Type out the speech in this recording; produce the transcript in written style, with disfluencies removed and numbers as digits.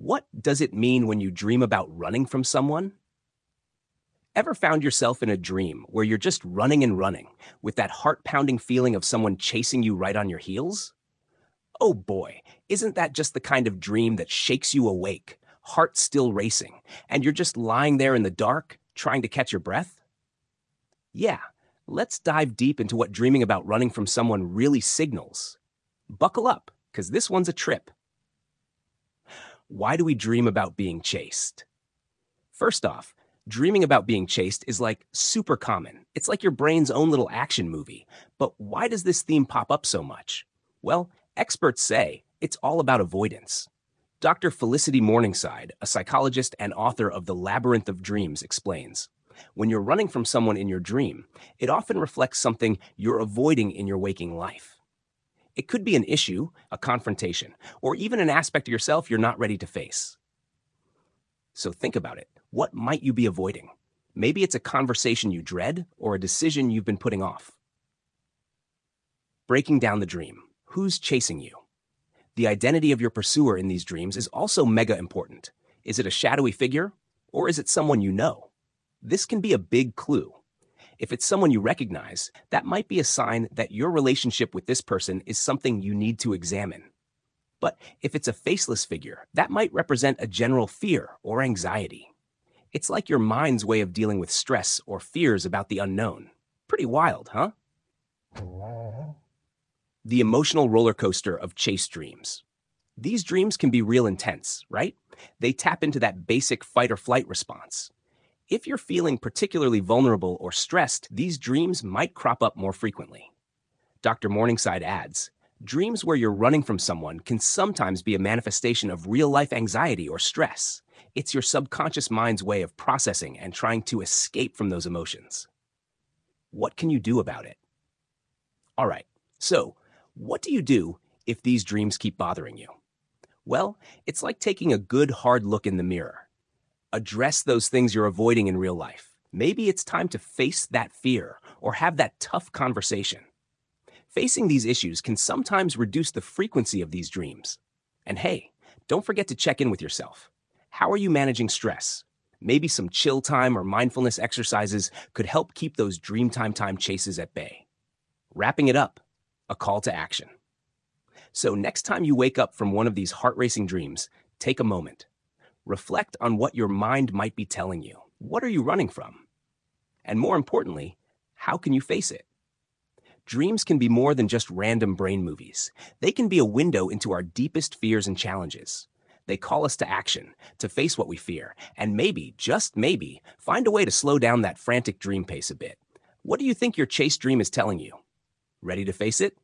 What does it mean when you dream about running from someone? Ever found yourself in a dream where you're just running and running with that heart pounding feeling of someone chasing you right on your heels? Oh boy, isn't that just the kind of dream that shakes you awake, heart still racing, and you're just lying there in the dark trying to catch your breath? Yeah, let's dive deep into what dreaming about running from someone really signals. Buckle up, because this one's a trip. Why do we dream about being chased? First off, dreaming about being chased is like super common. It's like your brain's own little action movie. But why does this theme pop up so much? Well, experts say it's all about avoidance. Dr. Felicity Morningside, a psychologist and author of The Labyrinth of Dreams, explains when you're running from someone in your dream, it often reflects something you're avoiding in your waking life. It could be an issue, a confrontation, or even an aspect of yourself you're not ready to face. So think about it. What might you be avoiding? Maybe it's a conversation you dread or a decision you've been putting off. Breaking down the dream. Who's chasing you? The identity of your pursuer in these dreams is also mega important. Is it a shadowy figure, or is it someone you know? This can be a big clue. If it's someone you recognize, that might be a sign that your relationship with this person is something you need to examine. But if it's a faceless figure, that might represent a general fear or anxiety. It's like your mind's way of dealing with stress or fears about the unknown. Pretty wild, huh? The emotional roller coaster of chase dreams. These dreams can be real intense, right? They tap into that basic fight or flight response. If you're feeling particularly vulnerable or stressed, these dreams might crop up more frequently. Dr. Morningside adds, dreams where you're running from someone can sometimes be a manifestation of real-life anxiety or stress. It's your subconscious mind's way of processing and trying to escape from those emotions. What can you do about it? All right, so what do you do if these dreams keep bothering you? Well, it's like taking a good hard look in the mirror. Address those things you're avoiding in real life. Maybe it's time to face that fear or have that tough conversation. Facing these issues can sometimes reduce the frequency of these dreams. And hey, don't forget to check in with yourself. How are you managing stress? Maybe some chill time or mindfulness exercises could help keep those dreamtime chases at bay. Wrapping it up, a call to action. So next time you wake up from one of these heart-racing dreams, take a moment. Reflect on what your mind might be telling you. What are you running from? And more importantly, how can you face it? Dreams can be more than just random brain movies. They can be a window into our deepest fears and challenges. They call us to action, to face what we fear, and maybe, just maybe, find a way to slow down that frantic dream pace a bit. What do you think your chase dream is telling you? Ready to face it?